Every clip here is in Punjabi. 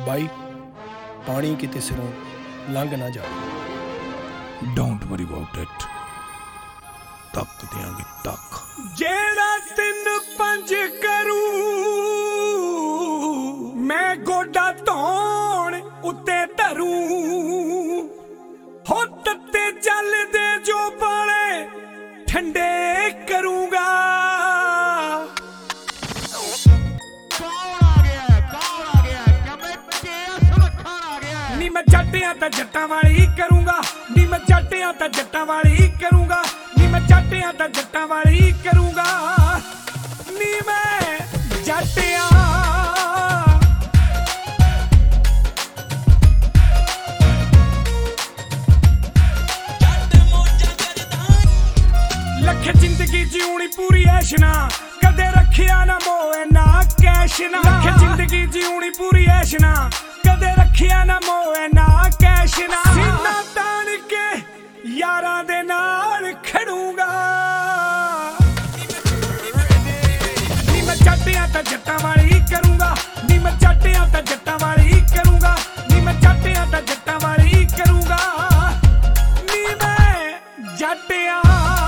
ਬਾਈ ਪਾਣੀ ਕਿਤੇ ਸਿਰੋਂ ਲੰਘ ਨਾ ਜਾਵੇ। ਡੋਂਟ ਵਰੀ ਅਬਾਊਟ ਇਟ, ਤੱਕ ਦਿਆਂਗੇ ਤੱਕ। ਜਿਹੜਾ 3-5 ਕਰੂ ਮੈਂ ਗੋਡਾ ਧੌਣ ਉੱਤੇ ਧਰੂ, ਹੋ ਤੱਤੇ ਚੱਲਦੇ ਜੋ ਬਾਲੇ ਠੰਡੇ ਕਰੂੰਗਾ। ਨੀ ਮੈਂ ਜੱਟਿਆਂ ਤਾਂ ਜੱਟਾਂ ਵਾਲੀ ਕਰੂੰਗਾ, ਨੀ ਮੈਂ ਜੱਟਿਆਂ ਤਾਂ ਜੱਟਾਂ ਵਾਲੀ ਕਰੂੰਗਾ, ਨੀ ਮੈਂ ਜੱਟਿਆਂ ਤਾਂ ਜੱਟਾਂ ਵਾਲੀ ਕਰੂੰਗਾ, ਨੀ ਮੈਂ ਜੱਟਿਆਂ। ਲੱਖ ਜ਼ਿੰਦਗੀ ਜਿਉਣੀ ਪੂਰੀ ਐਸ਼ ਨਾ, ਕਦੇ ਰੱਖਿਆ ਨਾ ਮੋਹ ਨਾ ਕੈਸ਼ ਨਾ। ਲੱਖ ਜ਼ਿੰਦਗੀ ਜਿਉਣੀ ਪੂਰੀ ਐਸ਼ ਨਾ, ਕਦੇ ਰੱਖਿਆ ਨਾ ਮੋਹ ਨਾ ਕੈਸ਼ ਨਾ। ਸੀਨਾ ਤਾਣ ਕੇ ਯਾਰਾਂ ਦੇ ਨਾਲ ਖੜੂੰਗਾ, ਨੀ ਮੈਂ ਜੱਟਿਆਂ ਤਾਂ ਜੱਟਾਂ ਵਾਲੀ ਕਰੂੰਗਾ, ਨੀ ਮੈਂ ਜੱਟਿਆਂ ਤਾਂ ਜੱਟਾਂ ਵਾਲੀ ਕਰੂੰਗਾ, ਨੀ ਮੈਂ ਜੱਟਿਆਂ ਤਾਂ ਜੱਟਾਂ ਵਾਲੀ ਕਰੂੰਗਾ, ਨੀ ਮੈਂ ਜੱਟਿਆਂ।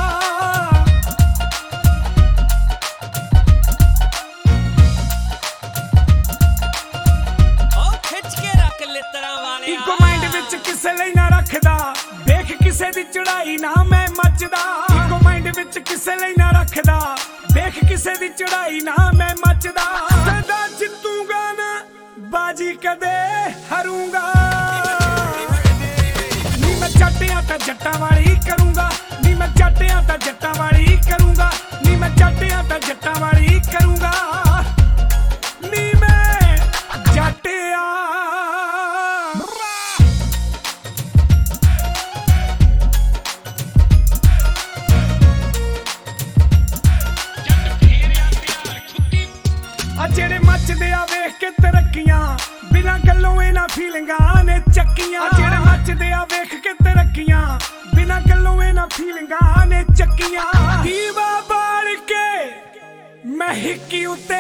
ਇੱਕੋ ਮਾਈਂਡ ਵਿੱਚ ਕਿਸੇ ਲਈ ਨਾ ਰੱਖਦਾ, ਦੇਖ ਕਿਸੇ ਦੀ ਚੜਾਈ ਨਾ ਮੈਂ ਮੱਚਦਾ। ਇੱਕੋ ਮਾਈਂਡ ਵਿੱਚ ਕਿਸੇ ਲਈ ਨਾ ਰੱਖਦਾ, ਦੇਖ ਕਿਸੇ ਦੀ ਚੜਾਈ ਨਾ ਮੈਂ ਮੱਚਦਾ। ਸਦਾ ਜਿੱਤੂਗਾ ਨਾ ਬਾਜੀ ਕਦੇ ਹਾਰੂੰਗਾ, ਨੀ ਮੈਂ ਜੱਟਿਆਂ ਤਾਂ ਜੱਟਾਂ ਵਾਲੀ ਕਰੂੰਗਾ, ਨੀ ਮੈਂ ਜੱਟਿਆਂ ਤਾਂ ਜੱਟਾਂ ਵਾਲੀ ਕਰੂੰਗਾ, ਨੀ ਮੈਂ ਜੱਟਿਆਂ ਤਾਂ ਜੱਟਾਂ ਵਾਲੀ ਕਰੂੰਗਾ, ਨੀ ਮੈਂ ਜੱਟਿਆਂ। ਜਿਹੜੇ ਮੱਚਦੇ ਆ ਵੇਖ ਕੇ ਤਰੱਕੀਆਂ, ਬਿਨਾਂ ਗੱਲੋਂ ਇਹਨਾਂ ਫੀਲਿੰਗਾਂ ਨੇ ਚੱਕੀਆਂ। ਜਿਹੜੇ ਮੱਚਦੇ ਆ ਵੇਖ ਕੇ ਤਰੱਕੀਆਂ, ਬਿਨਾਂ ਗੱਲੋਂ ਇਹਨਾਂ ਫੀਲਿੰਗਾਂ ਨੇ ਚੱਕੀਆਂ। ਦੀਵਾ ਬਾਲ ਕੇ ਮੈਂ ਹਿੱਕੀ ਉੱਤੇ